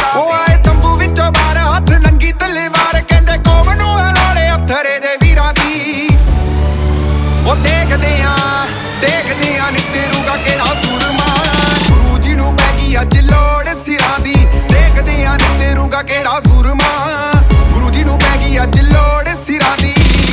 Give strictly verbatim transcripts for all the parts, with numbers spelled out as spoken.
ਉਹ ਆਏ ਤੰਬੂ ਵਿੱਚੋਂ ਬਾਹਰ ਹੱਥ ਨੰਗੀ ਤਲਵਾਰ ਕਹਿੰਦੇ ਕੌਮ ਨੂੰ ਹਲਾੜੇ ਅਥਰੇ ਦੇ ਵੀਰਾਂ ਦੀ। ਉਹ ਦੇਖਦੇ ਆ ਦੇਖਦੇ ਆ ਨੀ ਤੇਰੂਗਾ ਕਿਹੜਾ ਸੂਰਮਾ ਗੁਰੂ ਜੀ ਨੂੰ ਪੈ ਗਈ ਅੱਜ ਲੋੜ ਸਿਰਾਂ ਦੀ। ਦੇਖਦੇ ਆ ਨੀ ਤੇਰੂਗਾ ਕਿਹੜਾ ਸੂਰਮਾ ਗੁਰੂ ਜੀ ਨੂੰ ਪੈ ਗਈ ਅੱਜ ਲੋੜ ਸਿਰਾਂ ਦੀ।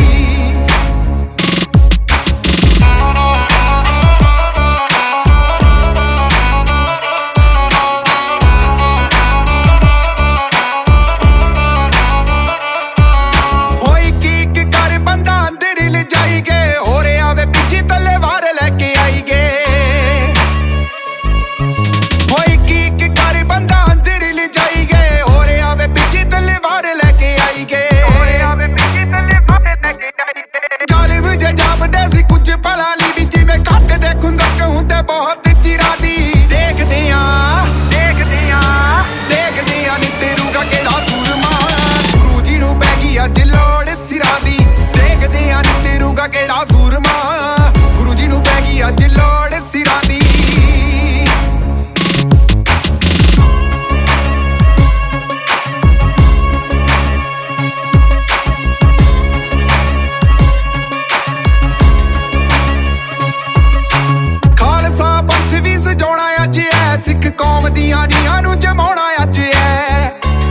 ਸਿੱਖ ਕੌਮ ਦੀਆਂ ਨੀਹਾਂ ਨੂੰ ਜਮਾਉਣਾ ਅੱਜ ਐ।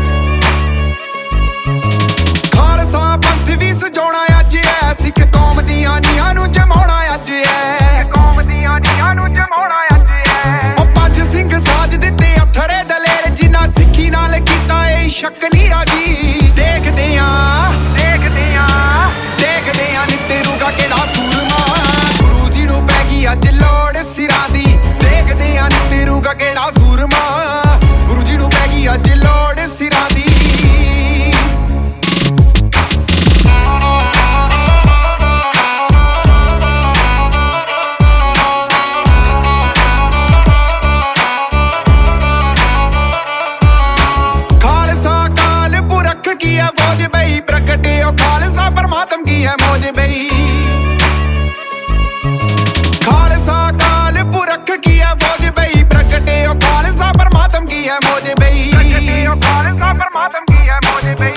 ਖਾਲਸਾ ਪੰਥ ਵੀ ਸਜਾਉਣਾ ਅੱਜ ਐ। ਸਿੱਖ ਕੌਮ ਦੀਆਂ ਨੀਹਾਂ ਨੂੰ ਜਮਾਉਣਾ ਅੱਜ ਐ। ਕੌਮ ਦੀਆਂ ਨੀਹਾਂ ਨੂੰ ਜਮਾਉਣਾ ਅੱਜ ਐ। ਉਹ ਪੰਜ ਸਿੰਘ ਸਾਜ ਦਿੱਤੇ ਅਥਰੇ ਦਲੇਰ ਜਿਨ੍ਹਾਂ ਸਿੱਖੀ ਨਾਲ ਕੀਤਾ ਏ ਸ਼ੱਕ ਨਹੀਂ ਰਾਜੀ। ਦੇਖਦੇ ਆ ਦੇਖਦੇ ਆ ਦੇਖਦੇ ਆ ਨੀ ਤੇਰੂਗਾ ਕਿਹੜਾ ਸੂਰਮਾ ਗੁਰੂ ਜੀ ਨੂੰ ਪੈ ਗਈ ਅੱਜ ਲੋੜ ਸਿਰਾਂ ਦੀ। ਦੇਖਦੇ ਆ ਨੀ ਤੇਰੂਗਾ ਕਿਹੜਾ ਸੂਰਮਾ ਗੁਰੂ ਜੀ ਨੂੰ ਪੈ ਗਈ ਅੱਜ ਲੋੜ ਸਿਰਾਂ ਦੀ। ਖਾਲਸਾ ਕਾਲ ਪੁਰਖ ਕੀ ਹੈ ਮੋਜ ਬਈ ਪ੍ਰਗਟਿਓ ਖਾਲਸਾ ਪਰਮਾਤਮ ਕੀ ਹੈ ਮੋਜ ਬਈ। ਖਾਲਸਾ ਕਾਲ ਪੁਰਖ ਕੀ ਹੈ ਮੋਜ ਬਈ ਪ੍ਰਗਟਿਓ ਖਾਲਸਾ ਪਰਮਾਤਮ ਕੀ ਹੈ ਮੋਜ ਬਈ। ਪ੍ਰਗਟਿਓ ਖਾਲਸਾ ਪਰਮਾਤਮ ਕੀ ਹੈ ਮੋਜ ਬਈ।